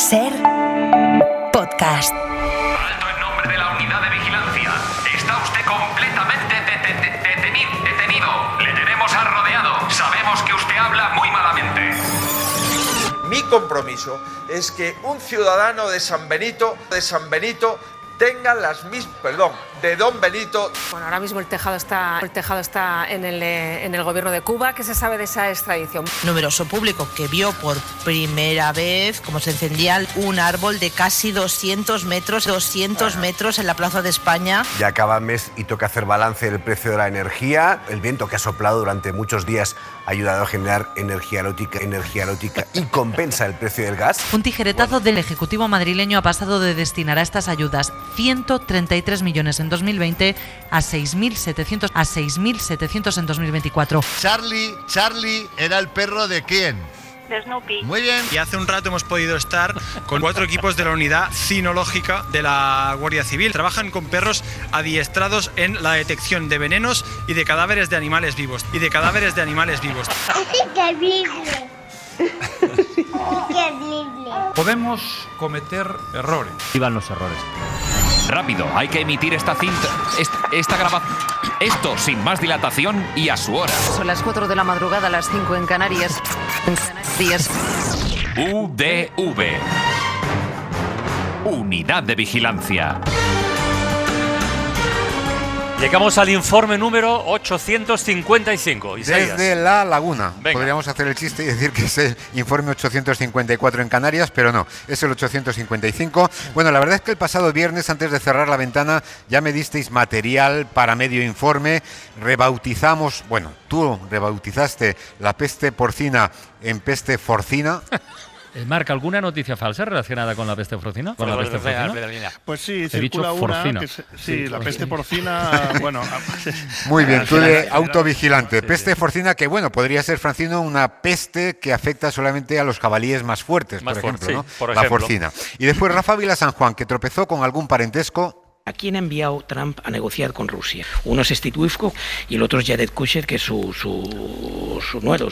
Ser podcast. Alto en nombre de la unidad de vigilancia. Está usted completamente detenido. Le tenemos rodeado. Sabemos que usted habla muy malamente. Mi compromiso es que un ciudadano de San Benito tenga las mismas, de Don Benito. Bueno, ahora mismo el tejado está en el gobierno de Cuba. ¿Qué se sabe de esa extradición? Numeroso público que vio por primera vez cómo se encendía un árbol de casi 200 metros en la Plaza de España. Ya acaba el mes y toca hacer balance del precio de la energía. El viento que ha soplado durante muchos días ha ayudado a generar energía erótica y compensa el precio del gas. Un tijeretazo del Ejecutivo madrileño ha pasado de destinar a estas ayudas 133 millones en 2020 a 6.700 en 2024. Charlie era el perro ¿de quién? De Snoopy. Muy bien. Y hace un rato hemos podido estar con 4 equipos de la unidad cinológica de la Guardia Civil. Trabajan con perros adiestrados en la detección de venenos y de cadáveres de animales vivos. Es increíble. Podemos cometer errores. Iban los errores. Rápido, hay que emitir esta cinta, esta grabación. Esto sin más dilatación y a su hora. Son las 4 de la madrugada, las 5 en Canarias. UDV. Unidad de Vigilancia. Llegamos al informe número 855. Isaías. Desde La Laguna. Venga. Podríamos hacer el chiste y decir que es el informe 854 en Canarias, pero no, es el 855. Bueno, la verdad es que el pasado viernes, antes de cerrar la ventana, ya me disteis material para medio informe. Rebautizamos, bueno, tú rebautizaste la peste porcina en peste forcina. Marca, ¿alguna noticia falsa relacionada con la peste porcina? ¿Con la peste porcina? Pues sí, He dicho circula una porcina. sí, la peste porcina, bueno. Muy bien, tú de autovigilante. Peste porcina que, bueno, podría ser, Francino, una peste que afecta solamente a los jabalíes más fuertes, por ejemplo, ¿no? La porcina. Y después Rafa Vila San Juan, que tropezó con algún parentesco. ¿A quién ha enviado Trump a negociar con Rusia? Uno es Steve Witkoff y el otro es Jared Kushner, que es su nuero.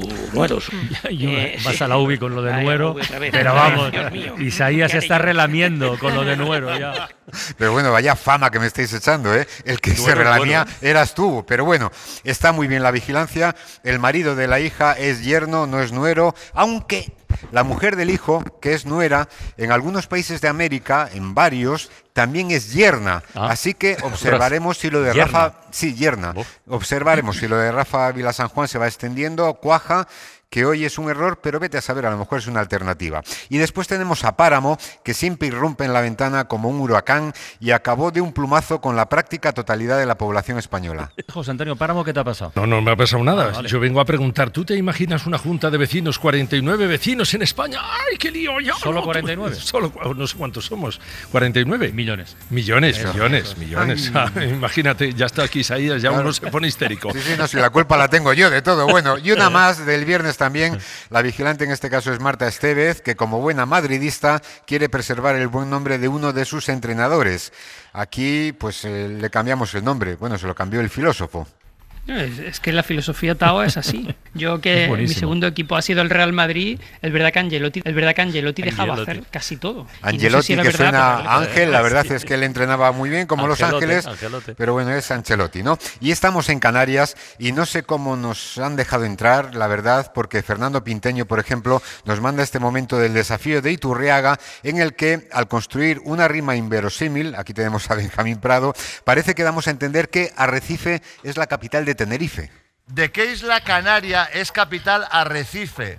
Vas a la UBI con lo de nuero, pero vamos, Isaías se está relamiendo con lo de nuero ya. Pero bueno, vaya fama que me estáis echando, ¿eh? El que se relamía eras tú. Pero bueno, está muy bien la vigilancia. El marido de la hija es yerno, no es nuero, aunque la mujer del hijo, que es nuera, en algunos países de América, en varios, también es yerna. Así que observaremos si lo de Rafa... Sí, yerna. Observaremos si lo de Rafa Vila San Juan se va extendiendo, cuaja, que hoy es un error, pero vete a saber, a lo mejor es una alternativa. Y después tenemos a Páramo, que siempre irrumpe en la ventana como un huracán y acabó de un plumazo con la práctica totalidad de la población española. José Antonio Páramo, ¿qué te ha pasado? No me ha pasado nada. Vale. Yo vengo a preguntar, ¿tú te imaginas una junta de vecinos, 49 vecinos en España? ¡Ay, qué lío! Ya ¿Solo 49? Solo, no sé cuántos somos. ¿49? Millones. Millones. Imagínate, ya está aquí Isaías, ya uno se pone histérico. Sí, no, si la culpa la tengo yo de todo. Bueno, y una más del viernes también. La vigilante en este caso es Marta Estevez, que como buena madridista quiere preservar el buen nombre de uno de sus entrenadores. Aquí pues le cambiamos el nombre. Bueno, se lo cambió el filósofo. Es que la filosofía Tao es así. Yo que mi segundo equipo ha sido el Real Madrid, es verdad que Ancelotti dejaba hacer casi todo. Ancelotti, no sé si que suena a Ángel, la verdad es que él entrenaba muy bien, como Los Ángeles, pero bueno, es Ancelotti, ¿no? Y estamos en Canarias y no sé cómo nos han dejado entrar, la verdad, porque Fernando Pinteño, por ejemplo, nos manda este momento del desafío de Iturriaga, en el que, al construir una rima inverosímil, aquí tenemos a Benjamín Prado, parece que damos a entender que Arrecife es la capital de Tenerife. ¿De qué isla canaria es capital Arrecife?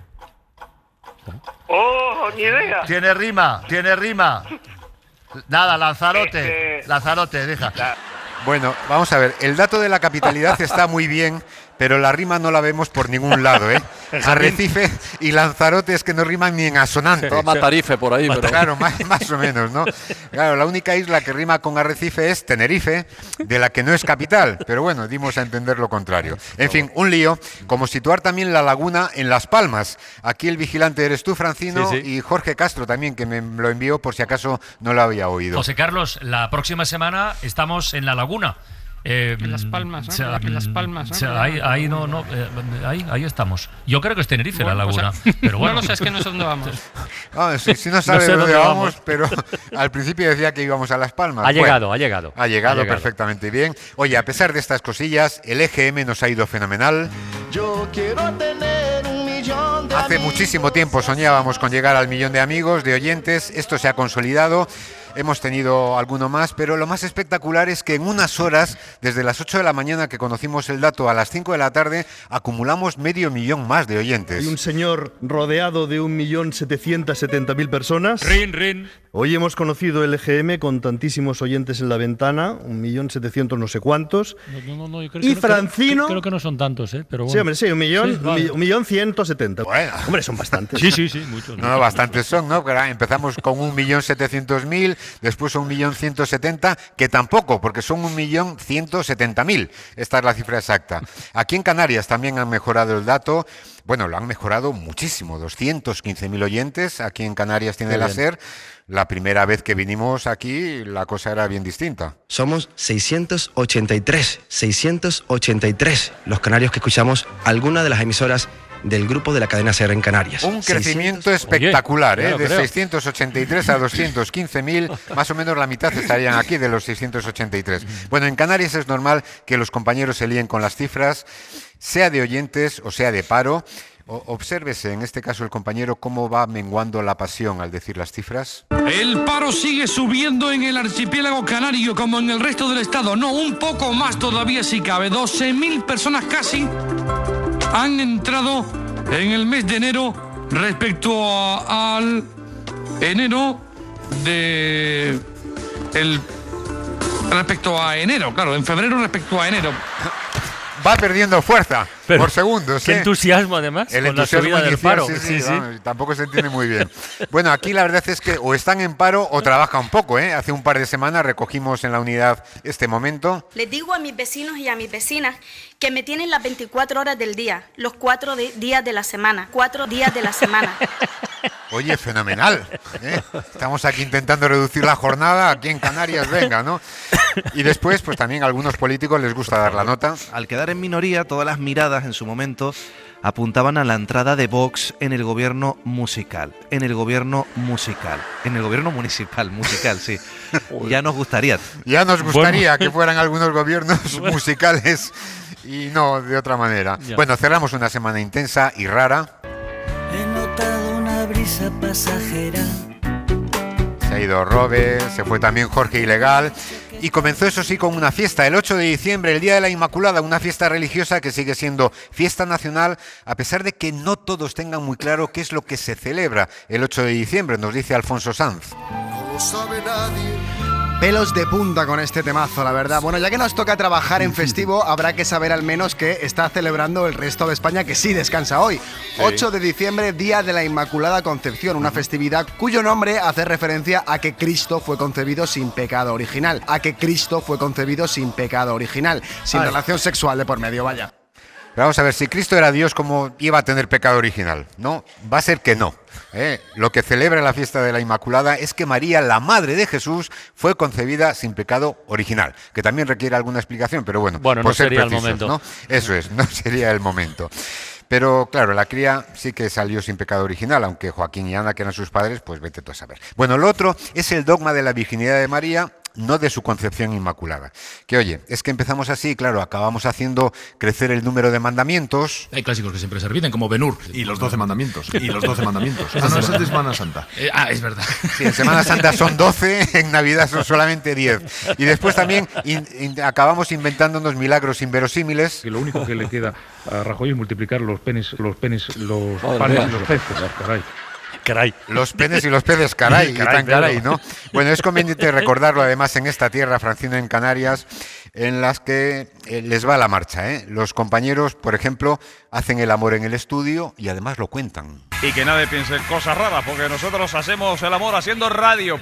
¡Oh, ni idea! Tiene rima. Nada, Lanzarote, deja. Bueno, vamos a ver, el dato de la capitalidad está muy bien, pero la rima no la vemos por ningún lado, ¿eh? Arrecife y Lanzarote es que no riman ni en asonante. Toma Tarife por ahí. Pero... Claro, más o menos, ¿no? Claro, la única isla que rima con Arrecife es Tenerife, de la que no es capital, pero bueno, dimos a entender lo contrario. En fin, un lío, como situar también la laguna en Las Palmas. Aquí el vigilante eres tú, Francino, y Jorge Castro también, que me lo envió por si acaso no lo había oído. José Carlos, la próxima semana estamos en la laguna. En Las Palmas, ¿no? En Las Palmas, ¿no? Ahí estamos. Yo creo que es Tenerife, bueno, la laguna. Pero bueno. No lo sé, es que no sé dónde vamos. Si no sabe dónde vamos, pero al principio decía que íbamos a Las Palmas. Ha llegado. Ha llegado perfectamente bien. Oye, a pesar de estas cosillas, el EGM nos ha ido fenomenal. Yo quiero tener un millón de Hace muchísimo tiempo soñábamos con llegar al millón de amigos, de oyentes. Esto se ha consolidado. Hemos tenido alguno más, pero lo más espectacular es que en unas horas, desde las 8 de la mañana que conocimos el dato a las 5 de la tarde, acumulamos 500.000 más de oyentes. Hay un señor rodeado de 1.770.000 personas. Rin. Hoy hemos conocido el EGM con tantísimos oyentes en la ventana, 1.700.000 no sé cuántos. No, yo creo y Francino... Creo que no son tantos, pero bueno. Sí, hombre, sí, 1.170.000. Bueno. Hombre, son bastantes. Sí, muchos. No, bastantes son, ¿no? Empezamos con 1.700.000, después 1.170.000, que tampoco, porque son 1.170.000. Esta es la cifra exacta. Aquí en Canarias también han mejorado el dato. Bueno, lo han mejorado muchísimo, 215.000 oyentes. Aquí en Canarias tiene la SER. La primera vez que vinimos aquí, la cosa era bien distinta. Somos 683 los canarios que escuchamos alguna de las emisoras del grupo de la cadena SER en Canarias. Un crecimiento espectacular, de 683 a 215.000, más o menos la mitad estarían aquí de los 683. Bueno, en Canarias es normal que los compañeros se líen con las cifras, sea de oyentes o sea de paro. Obsérvese, en este caso el compañero, cómo va menguando la pasión al decir las cifras. El paro sigue subiendo en el archipiélago canario como en el resto del estado. No, un poco más todavía si cabe. 12.000 personas casi han entrado en el mes de enero respecto al enero de... respecto a enero, claro, en febrero respecto a enero. Va perdiendo fuerza por segundos. Qué entusiasmo, además, el con entusiasmo la subida del paro. Sí. Tampoco se entiende muy bien. Bueno, aquí la verdad es que o están en paro o trabajan un poco. Hace un par de semanas recogimos en la unidad este momento. Les digo a mis vecinos y a mis vecinas que me tienen las 24 horas del día, los 4 días de la semana. 4 días de la semana. Oye, fenomenal. Estamos aquí intentando reducir la jornada. Aquí en Canarias, venga, ¿no? Y después, pues también a algunos políticos les gusta dar la nota. Al quedar en minoría, todas las miradas en su momento apuntaban a la entrada de Vox en el gobierno musical. En el gobierno municipal, sí. Ya nos gustaría. Que fueran algunos gobiernos musicales y no de otra manera. Ya. Bueno, cerramos una semana intensa y rara. He notado una brisa pasajera. Se ha ido Robe, se fue también Jorge Ilegal. Y comenzó, eso sí, con una fiesta, el 8 de diciembre, el Día de la Inmaculada, una fiesta religiosa que sigue siendo fiesta nacional, a pesar de que no todos tengan muy claro qué es lo que se celebra el 8 de diciembre, nos dice Alfonso Sanz. No lo sabe nadie. Pelos de punta con este temazo, la verdad. Bueno, ya que nos toca trabajar en festivo, habrá que saber al menos que está celebrando el resto de España, que sí descansa hoy. Sí. 8 de diciembre, Día de la Inmaculada Concepción, una festividad cuyo nombre hace referencia a que Cristo fue concebido sin pecado original. Sin relación sexual de por medio, vaya. Pero vamos a ver, si Cristo era Dios, ¿cómo iba a tener pecado original? No, va a ser que no. Lo que celebra la fiesta de la Inmaculada es que María, la madre de Jesús, fue concebida sin pecado original, que también requiere alguna explicación, pero bueno no sería el momento. ¿no? Eso es, no sería el momento. Pero claro, la cría sí que salió sin pecado original, aunque Joaquín y Ana, que eran sus padres, pues vete tú a saber. Bueno, lo otro es el dogma de la virginidad de María, no de su concepción inmaculada. Que oye, es que empezamos así, claro, acabamos haciendo crecer el número de mandamientos. Hay clásicos que siempre se repiten, como Ben-Hur. Y los 12 mandamientos. No, esa es de Semana Santa. Es verdad. Sí, en Semana Santa son 12, en Navidad son solamente 10. Y después también acabamos inventando unos milagros inverosímiles. Y lo único que le queda a Rajoy es multiplicar los panes y los peces. Caray. Los penes y los peces, caray, ¿no? Bueno, es conveniente recordarlo además en esta tierra, Francino, en Canarias, en las que les va la marcha, Los compañeros, por ejemplo, hacen el amor en el estudio y además lo cuentan. Y que nadie piense cosas raras, porque nosotros hacemos el amor haciendo radio,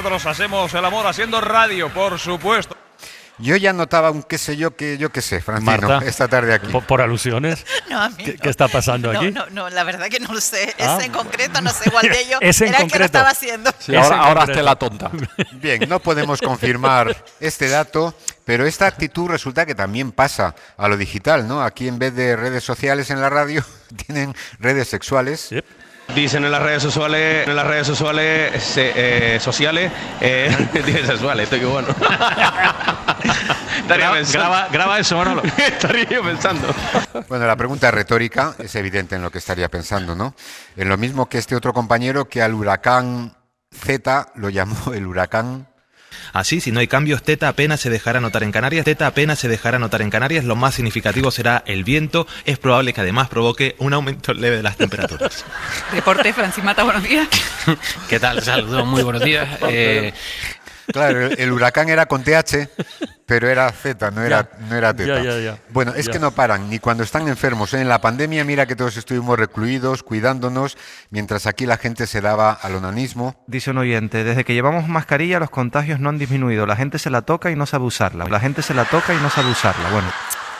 por supuesto. Yo ya notaba un qué sé yo, Francino, Marta, esta tarde aquí. ¿Por alusiones? No, a mí ¿Qué está pasando aquí? No, la verdad que no lo sé. Ese en concreto, no sé cuál de ellos era el que lo estaba haciendo. Sí, ahora hazte la tonta. Bien, no podemos confirmar este dato, pero esta actitud resulta que también pasa a lo digital, ¿no? Aquí en vez de redes sociales en la radio, tienen redes sexuales. Sí. Dicen en las redes sociales, dicen sexuales, estoy que bueno. Graba eso, Manolo. Estaría yo pensando. Bueno, la pregunta retórica es evidente en lo que estaría pensando, ¿no? En lo mismo que este otro compañero que al huracán Z lo llamó el huracán. Así, si no hay cambios, Teta apenas se dejará notar en Canarias. Lo más significativo será el viento. Es probable que además provoque un aumento leve de las temperaturas. Deporte, Francis Mata, buenos días. ¿Qué tal? Saludos, muy buenos días. Claro, el huracán era con TH, pero era Z, no era Teta. Ya. Bueno, es que no paran, ni cuando están enfermos. En la pandemia, mira que todos estuvimos recluidos, cuidándonos, mientras aquí la gente se daba al onanismo. Dice un oyente, desde que llevamos mascarilla los contagios no han disminuido. La gente se la toca y no sabe usarla. Bueno.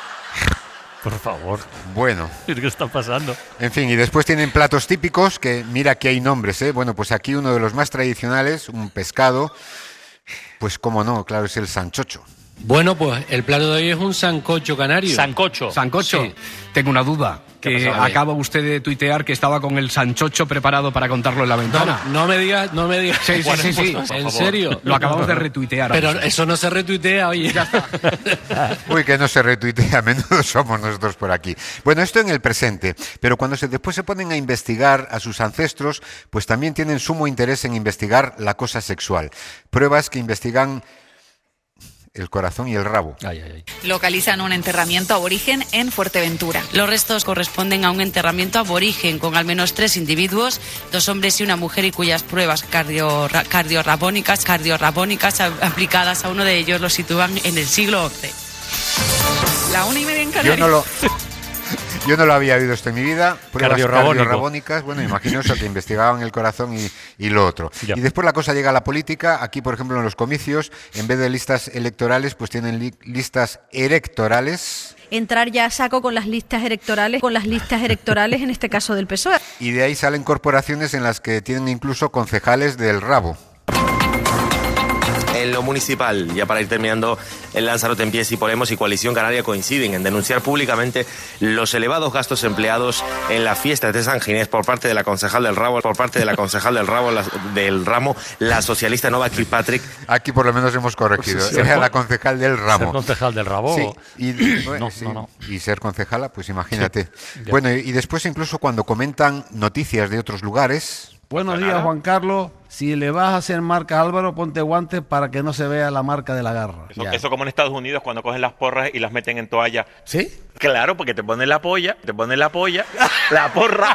Por favor. Bueno. ¿Qué está pasando? En fin, y después tienen platos típicos, que mira que hay nombres, ¿eh? Bueno, pues aquí uno de los más tradicionales, un pescado, pues cómo no, claro, es el sancocho. Bueno, pues el plato de hoy es un sancocho canario. ¿Sancocho? Sí. Tengo una duda. Que acaba usted de tuitear que estaba con el sancocho preparado para contarlo en la ventana. No me digas. Sí. En serio. Lo acabamos de retuitear. Pero eso no se retuitea, oye. Ya está. Uy, que no se retuitea, a menudo somos nosotros por aquí. Bueno, esto en el presente, pero cuando después se ponen a investigar a sus ancestros, pues también tienen sumo interés en investigar la cosa sexual. Pruebas que investigan el corazón y el rabo. Localizan un enterramiento aborigen en Fuerteventura. Los restos corresponden a un enterramiento aborigen con al menos 3 individuos, 2 hombres y una mujer, y cuyas pruebas cardiorrabónicas aplicadas a uno de ellos lo sitúan en el siglo XI. La 1:30 en Canarias. Yo no lo había oído esto en mi vida. Pruebas cardiorrabónicas. Bueno, imagino eso, que investigaban el corazón y lo otro. Ya. Y después la cosa llega a la política. Aquí, por ejemplo, en los comicios, en vez de listas electorales, pues tienen listas electorales. Entrar ya a saco con las listas electorales, en este caso del PSOE. Y de ahí salen corporaciones en las que tienen incluso concejales del rabo. En lo municipal, ya para ir terminando, el Lanzarote en Pies y Podemos y Coalición Canaria coinciden en denunciar públicamente los elevados gastos empleados en la fiesta de San Ginés por parte de la concejal del ramo, la socialista Nova Kirkpatrick. Aquí por lo menos hemos corregido. Sí, era la concejal del ramo. ¿Ser concejal del rabo? Sí. Y ser concejala, pues imagínate. Sí. Bueno, y después incluso cuando comentan noticias de otros lugares. Buenos días, Juan Carlos. Si le vas a hacer marca a Álvaro, ponte guantes para que no se vea la marca de la garra. Eso como en Estados Unidos cuando cogen las porras y las meten en toalla. ¿Sí? Claro, porque te ponen la polla, la porra.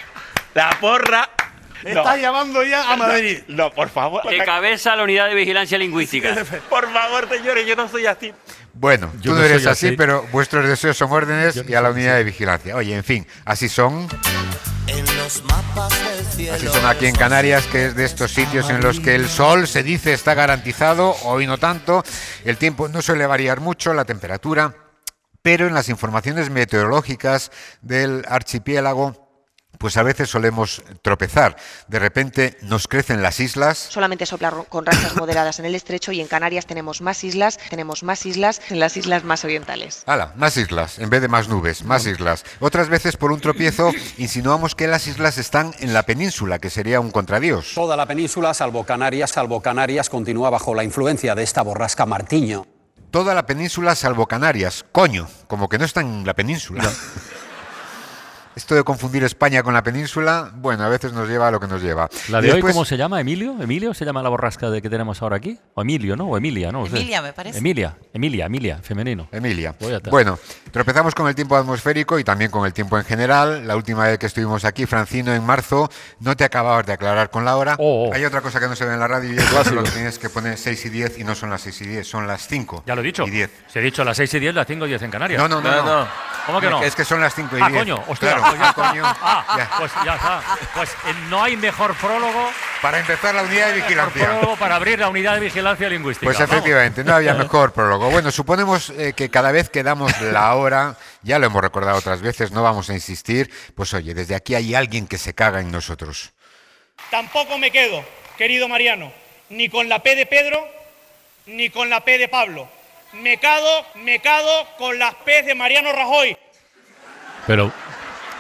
Estás llamando ya a Madrid. No, por favor. Que cabeza la unidad de vigilancia lingüística. Por favor, señores, yo no soy así. Bueno, tú no eres así, pero vuestros deseos son órdenes y a la unidad de vigilancia. Oye, en fin, así son. En los mapas del cielo. Así son aquí en Canarias, que es de estos sitios en los que el sol se dice está garantizado, hoy no tanto, el tiempo no suele variar mucho, la temperatura, pero en las informaciones meteorológicas del archipiélago, pues a veces solemos tropezar. De repente nos crecen las islas. Solamente sopla con rachas moderadas en el estrecho y en Canarias tenemos más islas en las islas más orientales. ¡Hala! Más islas, en vez de más nubes, más islas. Otras veces por un tropiezo insinuamos que las islas están en la península, que sería un contradios. Toda la península, salvo Canarias, continúa bajo la influencia de esta borrasca Martiño. Toda la península salvo Canarias. Coño, como que no está en la península. No. Esto de confundir España con la península, bueno, a veces nos lleva a lo que nos lleva. ¿La de después... hoy cómo se llama? ¿Emilio? ¿Emilio se llama la borrasca que tenemos ahora aquí? ¿O Emilio, no? ¿O Emilia, no? Emilia, me parece. Emilia, femenino. Emilia. Bueno, tropezamos con el tiempo atmosférico y también con el tiempo en general. La última vez que estuvimos aquí, Francino, en marzo, no te acababas de aclarar con la hora. Hay otra cosa que no se ve en la radio y es lo que tienes que poner 6 y 10 y no son las 6 y 10, son las 5. Ya lo he dicho. Y 10. Se he dicho las 6 y 10, las 5 y 10 en Canarias. No. ¿Cómo que no? Es que son las 5 y 10. Coño, hostia. Claro, pues ya coño. Pues ya está. Pues no hay mejor prólogo para empezar la unidad de vigilancia. Prólogo para abrir la unidad de vigilancia lingüística. Pues efectivamente, no había mejor prólogo. Bueno, suponemos que cada vez que damos la hora, ya lo hemos recordado otras veces, no vamos a insistir, pues oye, desde aquí hay alguien que se caga en nosotros. Tampoco me quedo, querido Mariano, ni con la P de Pedro, ni con la P de Pablo. Me cago con las P de Mariano Rajoy. Pero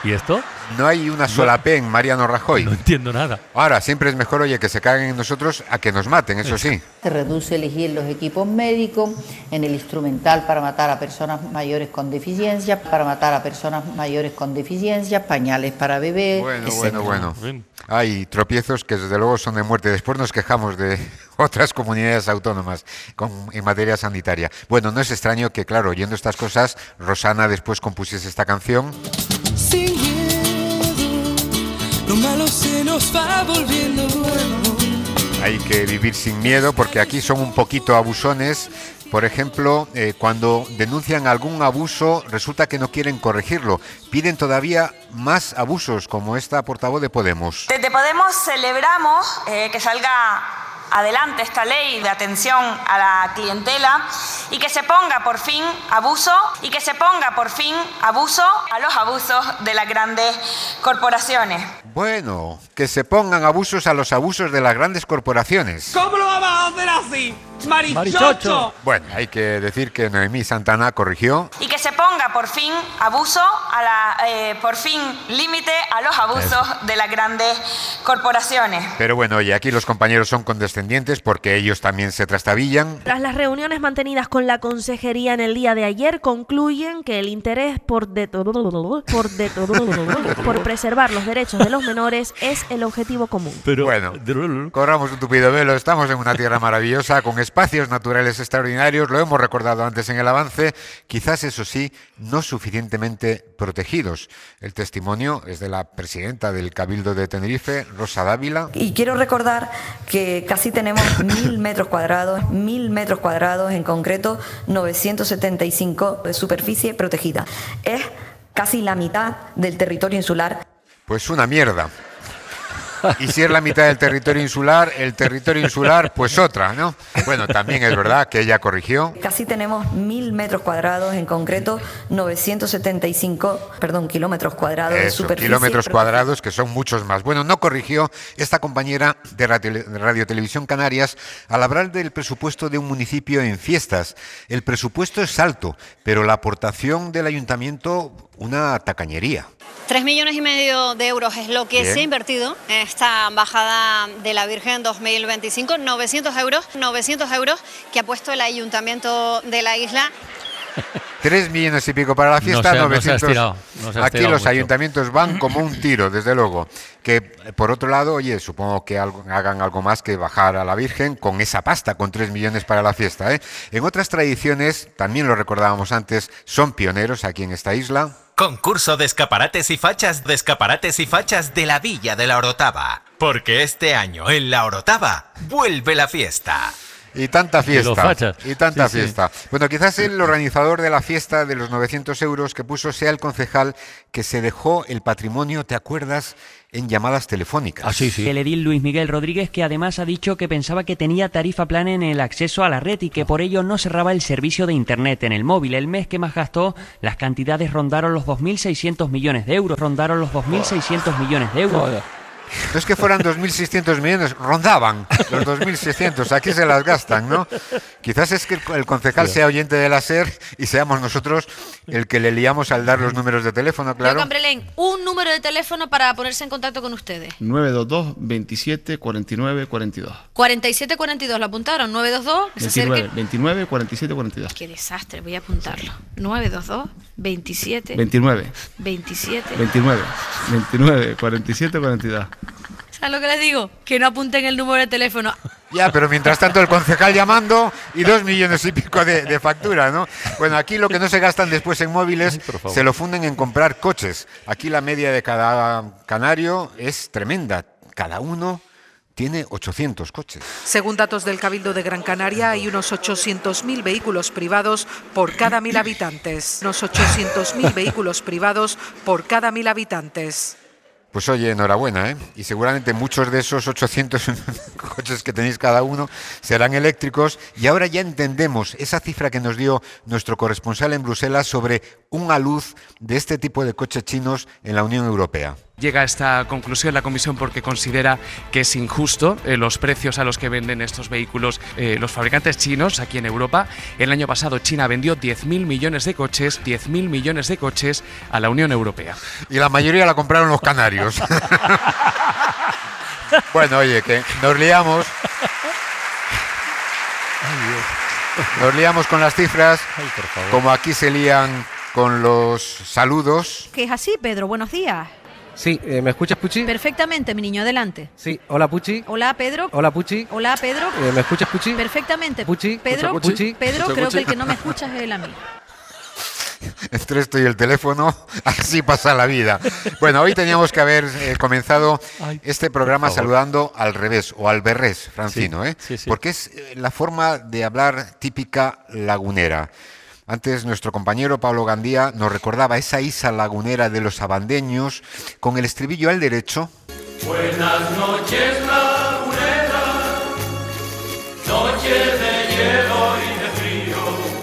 ¿Y esto? No hay una sola P en Mariano Rajoy. No entiendo nada. Ahora, siempre es mejor, oye, que se caguen en nosotros a que nos maten, eso sí. Se reduce elegir los equipos médicos, en el instrumental para matar a personas mayores con deficiencias, pañales para bebés. Bueno. Hay tropiezos que desde luego son de muerte. Después nos quejamos de otras comunidades autónomas en materia sanitaria. Bueno, no es extraño que, claro, oyendo estas cosas, Rosana después compusiese esta canción. Sin miedo, lo malo se nos va volviendo bueno. Hay que vivir sin miedo porque aquí son un poquito abusones. Por ejemplo, cuando denuncian algún abuso, resulta que no quieren corregirlo. Piden todavía más abusos, como esta portavoz de Podemos. Desde Podemos celebramos que salga adelante esta ley de atención a la clientela y que se ponga por fin abuso a los abusos de las grandes corporaciones. Bueno, que se pongan abusos a los abusos de las grandes corporaciones. ¿Cómo lo vamos a hacer así? ¡Marichocho! Bueno, hay que decir que Noemí Santana corrigió. Y que se ponga por fin límite a los abusos de las grandes corporaciones. Pero bueno, oye, aquí los compañeros son condescendientes porque ellos también se trastabillan. Tras las reuniones mantenidas con la consejería en el día de ayer, concluyen que el interés por preservar los derechos de los menores es el objetivo común. Pero bueno, corramos un tupido velo, estamos en una tierra maravillosa con espacios naturales extraordinarios, lo hemos recordado antes en el avance, quizás eso sí, no suficientemente protegidos. El testimonio es de la presidenta del Cabildo de Tenerife, Rosa Dávila. Y quiero recordar que casi tenemos 1.000 metros cuadrados, en concreto 975 de superficie protegida. Es casi la mitad del territorio insular. Pues una mierda. Y si es la mitad del territorio insular, pues otra, ¿no? Bueno, también es verdad que ella corrigió. Casi tenemos 1.000 metros cuadrados, en concreto 975, kilómetros cuadrados de superficie. Kilómetros cuadrados, que son muchos más. Bueno, no corrigió esta compañera de Radio Televisión Canarias al hablar del presupuesto de un municipio en fiestas. El presupuesto es alto, pero la aportación del ayuntamiento, una tacañería. 3,5 millones de euros es lo que se ha invertido en esta Bajada de la Virgen 2025. 900 euros que ha puesto el ayuntamiento de la isla. 3 millones y pico para la fiesta, 900. Aquí los mucho. Ayuntamientos van como un tiro, desde luego. Que por otro lado, oye, supongo que hagan algo más que bajar a la Virgen con esa pasta, con 3 millones para la fiesta, ¿eh? En otras tradiciones, también lo recordábamos antes, son pioneros aquí en esta isla. Concurso de escaparates y fachas de la Villa de la Orotava. Porque este año en la Orotava vuelve la fiesta. Y tanta fiesta. Sí. Bueno, quizás el organizador de la fiesta de los 900 euros que puso sea el concejal que se dejó el patrimonio, ¿te acuerdas?, en llamadas telefónicas. El edil Luis Miguel Rodríguez, que además ha dicho que pensaba que tenía tarifa plana en el acceso a la red y que por ello no cerraba el servicio de internet en el móvil. El mes que más gastó, las cantidades rondaron los 2.600 millones de euros. No es que fueran 2.600 millones, rondaban los 2.600, aquí se las gastan, ¿no? Quizás es que el concejal sea oyente de la SER y seamos nosotros el que le liamos al dar los números de teléfono, claro. Cambrelén, un número de teléfono para ponerse en contacto con ustedes. 922 27 49 42. 47 42, ¿lo apuntaron? 922, que 29 47 42. Qué desastre, voy a apuntarlo. 922 27 29 47 42. ¿Sabes lo que les digo? Que no apunten el número de teléfono. Ya, pero mientras tanto el concejal llamando y 2 millones y pico de factura, ¿no? Bueno, aquí lo que no se gastan después en móviles se lo funden en comprar coches. Aquí la media de cada canario es tremenda. Cada uno tiene 800 coches. Según datos del Cabildo de Gran Canaria, hay unos 800.000 vehículos privados por cada 1.000 habitantes. Pues oye, enhorabuena, ¿eh? Y seguramente muchos de esos 800 coches que tenéis cada uno serán eléctricos. Y ahora ya entendemos esa cifra que nos dio nuestro corresponsal en Bruselas sobre un alud de este tipo de coches chinos en la Unión Europea. Llega a esta conclusión la Comisión porque considera que es injusto los precios a los que venden estos vehículos los fabricantes chinos aquí en Europa. El año pasado China vendió 10.000 millones de coches a la Unión Europea. Y la mayoría la compraron los canarios. Bueno, oye, que nos liamos. Nos liamos con las cifras. Ay, por favor. Como aquí se lían con los saludos. Que es así, Pedro. Buenos días. Sí, ¿me escuchas, Puchi? Perfectamente, mi niño, adelante. Sí, hola, Puchi. Hola, Pedro. Hola, Puchi. Hola, Pedro. ¿Me escuchas, Puchi? Perfectamente. Puchi. Pedro, Puchi. Pedro, creo que el que no me escuchas es él a mí. Entre esto y el teléfono, así pasa la vida. Bueno, hoy teníamos que haber comenzado este programa saludando al revés o al berrés, Francino, Sí, sí, sí. Porque es la forma de hablar típica lagunera. Antes nuestro compañero Pablo Gandía nos recordaba esa isa lagunera de los abandeños con el estribillo al derecho. Buenas noches, lagunera, noches de hielo y de frío,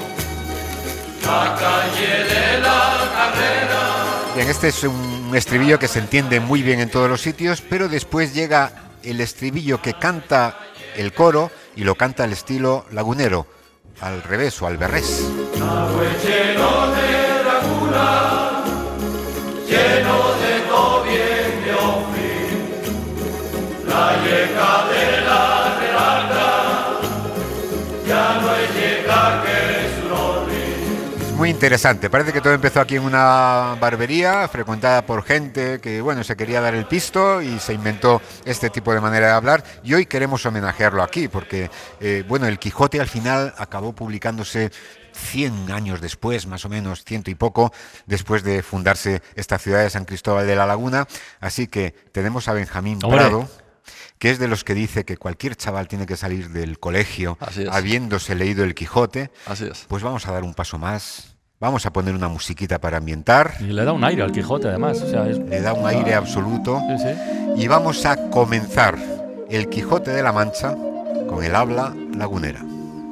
la calle de la carrera. Bien, este es un estribillo que se entiende muy bien en todos los sitios, pero después llega el estribillo que canta el coro y lo canta al estilo lagunero, al revés o al berrés. Agua lleno de laguna, lleno de todo bien de ofrir, la llega de la relata, ya no es llega que es un olvido. Es muy interesante, parece que todo empezó aquí en una barbería frecuentada por gente que, bueno, se quería dar el pisto y se inventó este tipo de manera de hablar, y hoy queremos homenajearlo aquí porque, bueno, el Quijote al final acabó publicándose 100 años después, más o menos, 100 y poco, después de fundarse esta ciudad de San Cristóbal de la Laguna. Así que tenemos a Benjamín Prado, que es de los que dice que cualquier chaval tiene que salir del colegio habiéndose leído el Quijote. Así es. Pues vamos a dar un paso más. Vamos a poner una musiquita para ambientar. Y le da un aire al Quijote, además. O sea, le da un aire absoluto. Sí, sí. Y vamos a comenzar el Quijote de la Mancha con el habla lagunera.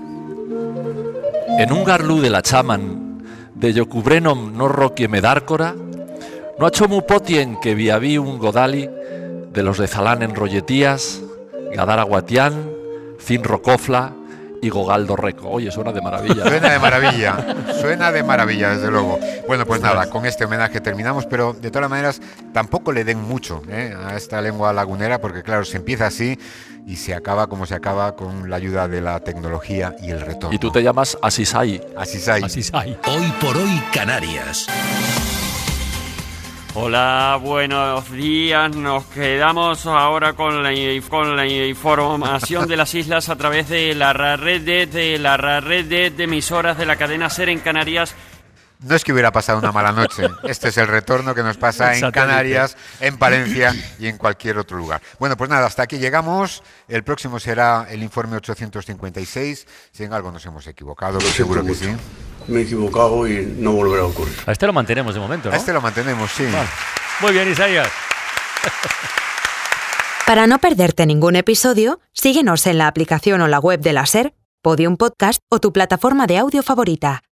En un garlú de la chaman, de Yocubrenom no roquie medárcora, no achomu potien que viaví un godali, de los de Zalán en Rolletías, Gadara Guatián, Fin Rocofla y Gogaldo Reco. Oye, suena de maravilla. Suena de maravilla, desde luego. Bueno, pues nada, con este homenaje terminamos, pero de todas maneras tampoco le den mucho a esta lengua lagunera, porque claro, se empieza así y se acaba como se acaba, con la ayuda de la tecnología y el retorno. Y tú te llamas Asisai. Asisai. Hoy por hoy Canarias. Hola, buenos días. Nos quedamos ahora con la información de las islas a través de la red de emisoras de la cadena SER en Canarias. No es que hubiera pasado una mala noche. Este es el retorno que nos pasa en Canarias, en Palencia y en cualquier otro lugar. Bueno, pues nada, hasta aquí llegamos. El próximo será el informe 856. Si en algo nos hemos equivocado, seguro que sí. Me he equivocado y no volverá a ocurrir. A este lo mantenemos de momento, ¿no? A este lo mantenemos, sí. Vale. Muy bien, Isaías. Para no perderte ningún episodio, síguenos en la aplicación o la web de la SER, Podium Podcast o tu plataforma de audio favorita.